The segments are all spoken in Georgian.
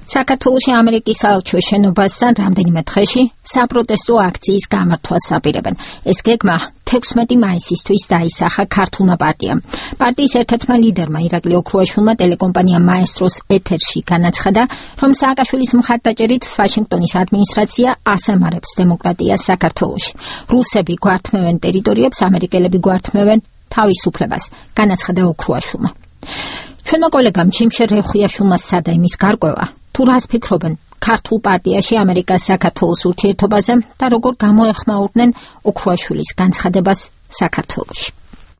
საქართველოში ამერიკის საელჩოს შენობასთან რამდენიმე დღეში საპროტესტო აქციის გამართვას აპირებენ. ეს გეგმა 16 მაისისთვის დაისახა ქართულმა პარტიამ. პარტიის ერთ-ერთმა ლიდერმა ირაკლი ოქრუაშვილმა ტელეკომპანია მაესტროს ეთერში განაცხადა, რომ სააკაშვილის მხარდაჭერით ვაშინგტონის ადმინისტრაცია ასამარებს დემოკრატიას საქართველოში. რუსები გვართმევენ ტერიტორიებს, ამერიკელები გვართმევენ თავისუფლებას, განაცხადა ოქრუაშვილმა. ჩვენმა კოლეგამ ჯიმშერ რევხიაშვილმა სცადა იმის გარკვევა, თუ რას ფიქრობენ ქართულ პარტიაში ამერიკას საქართველოს ურთიერთობაზე და როგორ გამოეხმაურდნენ ოქრუაშვილის განცხადებას საქართველოში.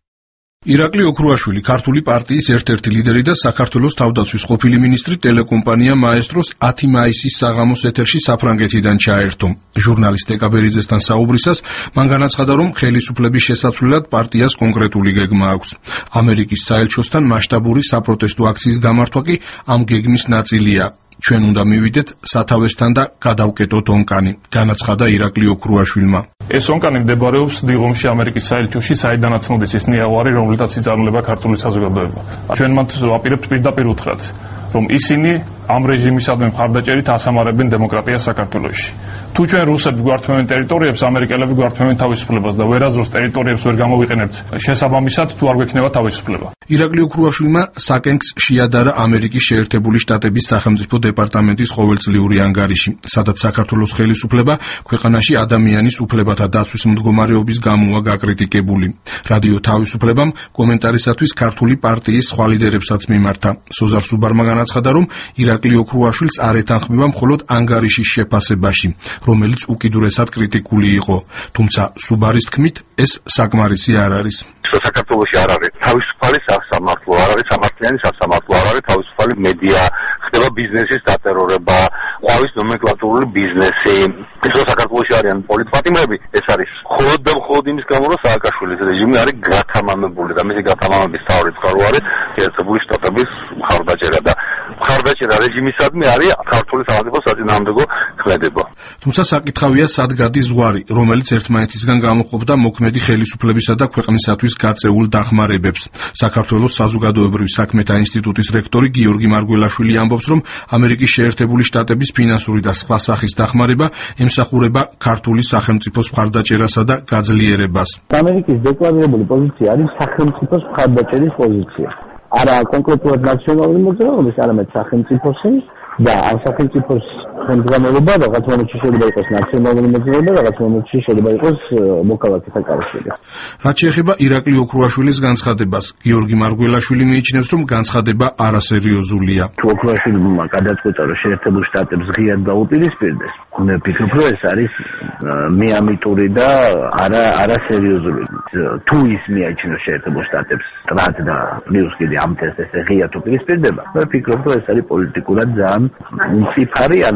ირაკლი ოქრუაშვილი ქართული პარტიის ერთ-ერთი ლიდერი და საქართველოს თავდაცვის ყოფილი მინისტრი ტელეკომპანია მაესტროს 10 მაისის საღამოს ეთერში საფრანგეთიდან ჩაერთო. ჟურნალისტ ეკაბერიძესთან საუბრისას მან განაცხადა, რომ ხელისუფლების შესაცვლელად პარტიას კონკრეტული გეგმა აქვს. ამერიკის საელჩოსთან მასშტაბური საპროტესტო აქციის გამართვა კი ამ გეგმის ნაწილია. ჩვენ უნდა მივიდეთ სათავესთან და გადავკეტოთ ონკანი, განაცხადა ირაკლი ოქრუაშვილმა. ეს ონკანი მდებარეობს დიღომში ამერიკის საელჩოში, საიდანაც მოდის ეს ნიავარი, რომელთაც იწარმოება ქართული საზოგადოება. ჩვენ მათ ვაპირებთ პირდაპირ უთხრათ, რომ ისინი ამ რეჟიმისადმი მხარდაჭერით ასამარებენ დემოკრატიას საქართველოში. თუ ჩვენ რუსები გვართმევენ ტერიტორიებს, ამერიკელები გვართმევენ თავისუფლებას და ვერაზროს ტერიტორიებს ვერ გამოვიყენებთ შესაბამისად, თუ არ გვექნება თავისუფლება. ირაკლი ოქრუაშვილმა საკენკს შეადარა ამერიკის შეერთებული შტატების სახელმწიფო დეპარტამენტის ყოველწლიური ანგარიში, სადაც საქართველოს ხელისუფლება ქვეყანაში ადამიანის უფლებათა დაცვის მდგომარეობის გამოა გაკრიტიკებული. რადიო თავისუფლებამ კომენტარისათვის ქართული პარტიის სხვა ლიდერებსაც მიმართა. სოზარ სუბარმა განაცხადა, რომ ირაკლი ოქრუაშვილს არ ეთანხმება მხოლოდ ანგარიშის შეფასებაში, რომელიც უკიდურესად კრიტიკული იყო. თუმცა სუბარის თქმით, ეს საკმარისი არ არის. საქართველოში არ არის თავისუფალი სასამართლო, არ არის სამართლიანი სასამართლო, არ არის თავისუფალი მედია, ხდება ბიზნესის დატერორება, ყვავის ნომენკლატურული ბიზნესი. ეს საქართველოში არიან პოლიტპატიმრები, ეს არის მხოლოდ და მხოლოდ იმის გამო, რომ სააკაშვილის რეჟიმი არის გათამამებული და მისი გათამამების თავი წყარო არის შეერთებული შტატების მხარდაჭერა და მხარდაჭერა რეჟიმისადმი არის ქართული სახელმწიფოს საწინააღმდეგო ქმედება. თუმცა საკითხავია, სად გადის ზღვარი, რომელიც ერთმანეთისგან გამოყოფდა მოქმედი ხელისუფლებისა და ქვეყნისათვის გაწეულ დახმარებებს. საქართველოს საზოგადოებრივ საქმეთა ინსტიტუტის რექტორი გიორგი მარგველაშვილი ამბობს, რომ ამერიკის შეერთებული შტატების ფინანსური და სხვა სახის დახმარება ემსახურება ქართული სახელმწიფოს მხარდაჭერასა და გაძლიერებას. ამერიკის დეკლარირებული პოზიცია არის სახელმწიფოს მხარდაჭერის პოზიცია. არა კონკრეტულად ნაციონალური მოძრაობის, არამედ სახელმწიფოსი და ამ სახელმწიფოს ხელმძღვანელობა რაღაც მომენტში შეიძლება იყოს ნაციონალური მოძრაობა, რაღაც მომენტში შეიძლება იყოს მოქალაქეთა კავშირი. რაც შეეხება ირაკლი ოქრუაშვილის განცხადებას, გიორგი მარგველაშვილი მიიჩნევს, რომ განცხადება არასერიოზულია. თუ ოქრუაშვილმა გადაწყვეტა, რომ შეერთებულ შტატებს ღიად დაუპირისპირდეს, მე ვფიქრობ, რომ ეს არის მეამიტური და არასერიოზული. თუ ის მიაჩნევს შეერთებულ შტატებს ტრად და პლუს კიდე ამ თესტს ღიად უპირისპირდება, მე ვფიქრობ, რომ ეს არის პოლიტიკურად ძალიან მწიფარი ან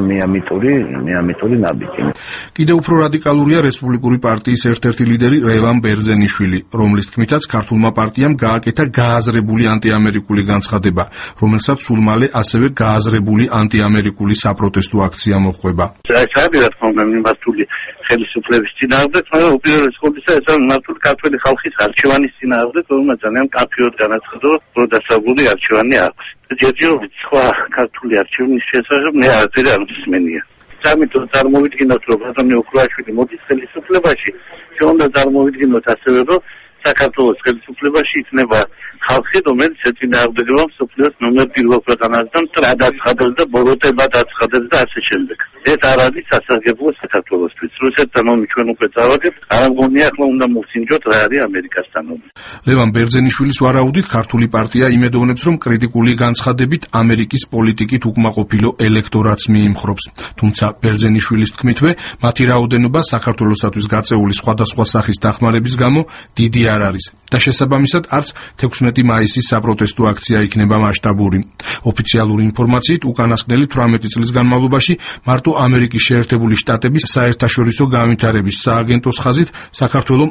მეამიტური ნაბიჯი. კიდევ უფრო რადიკალურია რესპუბლიკური პარტიის ერთ-ერთი ლიდერი ლევან ბერძენიშვილი, რომლის თქმითაც ქართულმა პარტიამ გააკეთა გააზრებული ანტიამერიკული განცხადება, რომელსაც სულ მალე ასევე გააზრებული ანტიამერიკული საპროტესტო აქცია მოჰყვება. რა თქმა უნდა, მიმართული ხელისუფლების წინააღმდეგ, მაგრამ უპირველეს ყოვლისა ეს არის მიმართული ქართული ხალხის არჩევანის წინააღმდეგ, რომელმაც ძალიან მკაფიოდ განაცხადა, რომ დასავლური არჩევანი აქვს. ჯერჯერობით სხვა ქართული არჩევნის შესახებ მე არაფერი არ მსმენია. ამიტომ წარმოვიდგინოთ, რომ ბატონი ოქრუაშვილი მოდის ხელისუფლებაში, უნდა წარმოვიდგინოთ ასევე, რომ საქართველოს ხელისუფლებაში იქნება ხალხი, რომელიც ეწინააღმდეგება მსოფლიოს ნომერ 1 ქვეყანას და მტრად აცხადებს და ბოროტებად აცხადებს და ასე შემდეგ. ეს არ არის სასარგებლო საქართველოსთვის. რუსეთთან ომი ჩვენ უკვე წავაგებთ, არ მგონია ახლა უნდა მოვსინჯოთ რა არის ამერიკასთან ომი. ლევან ბერძენიშვილის ვარაუდით ქართული პარტია იმედოვნებს, რომ კრიტიკული განცხადებით ამერიკის პოლიტიკით უკმაყოფილო ელექტორატს მიიმხრობს. თუმცა ბერძენიშვილის თქმითვე, მათი რაოდენობა საქართველოსათვის გაწეული სხვადასხვა სახის დახმარების გამო დიდი არ არის და შესაბამისად არც 16 მაისის საპროტესტო აქცია იქნება მასშტაბური. ოფიციალური ინფორმაციით უკანასკნელი 18 წლის განმავლობაში მარტო ამერიკის შეერთებული შტატების საერთაშორისო განვითარების სააგენტოს ხაზით საქართველომ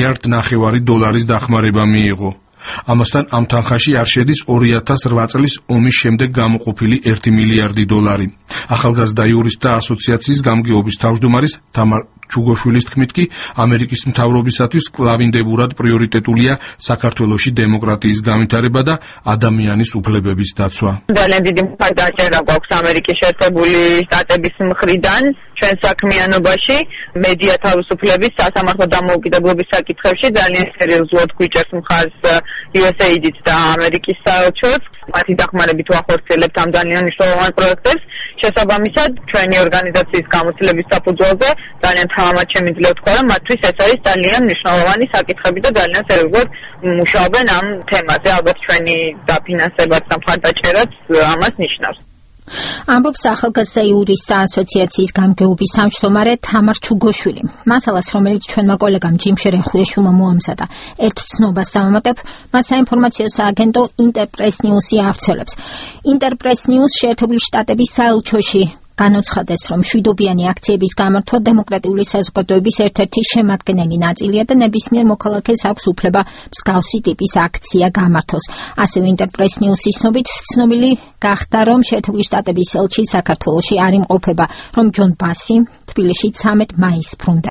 $1.5 მილიარდ დახმარება მიიღო. ამასთან ამ თანხაში არ შედის 2008 წლის ომის შემდეგ გამოყოფილი $1 მილიარდი. ახალგაზრდა იურისტთა ასოციაციის გამგეობის თავმჯდომარის თამარ ჩუგოშვილის თქმით კი ამერიკის მთავრობისათვის კლავინდებურად პრიორიტეტულია საქართველოში დემოკრატიის განვითარება და ადამიანის უფლებების დაცვა. ძალიან დიდი მხარდაჭერა გვაქვს ამერიკის შეერთებული შტატების მხრიდან ჩვენ საქმიანობაში, მედია თავისუფლების, სასამართლო დამოუკიდებლობის საკითხებში ძალიან სერიოზულად გვიჭერს მხარს USAID-იც და ამერიკის საელჩოც. მათი დახმარებით ვახორციელებთ ამ ძალიან მნიშვნელოვან პროექტებს. შესაბამისად, ჩვენი ორგანიზაციის გამოცდილების საფუძველზე ძალიან თამამად შემიძლია ვთქვა, რომ მათთვის ეს არის ძალიან მნიშვნელოვანი საკითხები და ძალიან სერიოზულად მუშაობენ ამ თემაზე. ალბათ ჩვენი დაფინანსებაც და მხარდაჭერაც ამას ნიშნავს. ამბობს ახალგაზრდა იურისტთა ასოციაციის გამგეობის თავმჯდომარე თამარ ჩუგოშვილი. მასალას, რომელიც ჩვენმა კოლეგამ ჯიმ შერეხუეშვილმა მოამზადა, ერთ ცნობას დავამატებ, მას საინფორმაციო სააგენტო ინტერპრეს ნიუსი ავრცელებს. ინტერპრეს ნიუს შეერთებული შტატების საელჩოში განუცხადეს, რომ მშვიდობიანი აქციების გამართვა დემოკრატიული საზოგადოების ერთ-ერთი შემადგენელი ნაწილია და ნებისმიერ მოქალაქეს აქვს უფლება მსგავსი ტიპის აქცია გამართოს. ასევე ინტერპრეს ნიუსის ცნობით ცნობილი გახდა, რომ შეერთებული შტატების ელჩი საქართველოში არ იმყოფება, რომ ჯონ ბასი თბილისში 13 მაისს ბრუნდება.